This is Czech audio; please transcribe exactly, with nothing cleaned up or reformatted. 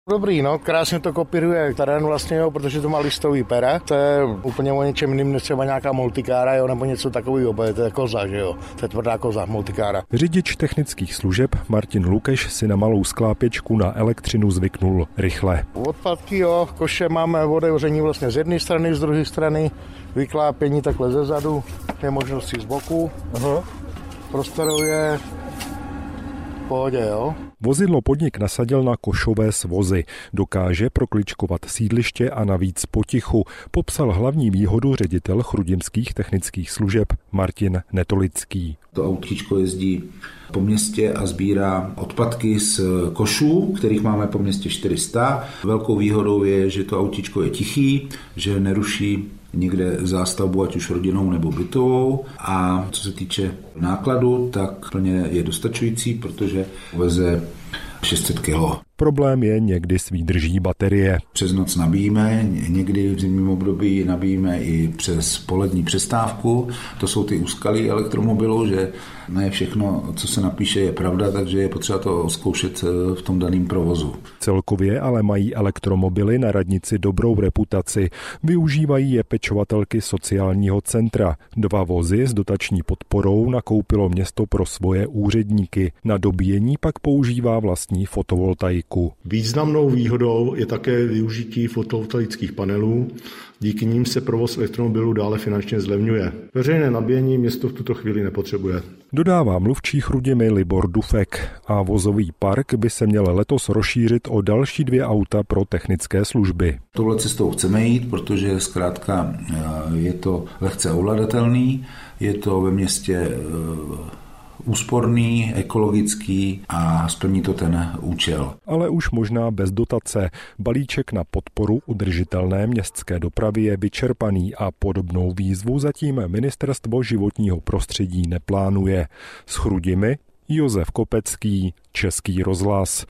Dobrý, no, krásně to kopíruje terén vlastně, jo, protože to má listový pera, to je úplně o něčem jiným, než třeba nějaká multikára, jo, nebo něco takového, to je koza, že jo, to je tvrdá koza, multikára. Řidič technických služeb Martin Lukeš si na malou sklápěčku na elektřinu zvyknul rychle. Odpadky, jo, koše máme otevření vlastně z jedné strany, z druhé strany, vyklápění takhle ze zadu, je možnosti z boku, aha. Prostorově, v pohodě, jo. Vozidlo podnik nasadil na košové svozy. Dokáže prokličkovat sídliště a navíc potichu, popsal hlavní výhodu ředitel chrudimských technických služeb Martin Netolický. To autíčko jezdí po městě a sbírá odpadky z košů, kterých máme po městě čtyři sta. Velkou výhodou je, že to autíčko je tichý, že neruší někde zástavbu, ať už rodinnou nebo bytovou. A co se týče nákladu, tak plně je dostačující, protože veze šest set kilo. Problém je někdy s výdrží baterie. Přes noc nabíjíme, někdy v zimním období nabíjíme i přes polední přestávku. To jsou ty úskalí elektromobilu, že ne všechno, co se napíše, je pravda, takže je potřeba to zkoušet v tom daném provozu. Celkově ale mají elektromobily na radnici dobrou reputaci. Využívají je pečovatelky sociálního centra. Dva vozy s dotační podporou nakoupilo město pro svoje úředníky. Na dobíjení pak používá vlastní fotovoltaiku. Významnou výhodou je také využití fotovoltaických panelů, díky nim se provoz elektromobilů dále finančně zlevňuje. Veřejné nabíjení město v tuto chvíli nepotřebuje. Dodává mluvčí Chrudimi Libor Dufek a vozový park by se měl letos rozšířit o další dvě auta pro technické služby. Touhle cestou chceme jít, protože zkrátka je to lehce ovladatelný, je to ve městě úsporný, ekologický a splní to ten účel. Ale už možná bez dotace. Balíček na podporu udržitelné městské dopravy je vyčerpaný a podobnou výzvu zatím Ministerstvo životního prostředí neplánuje. S Chrudimi Josef Kopecký, Český rozhlas.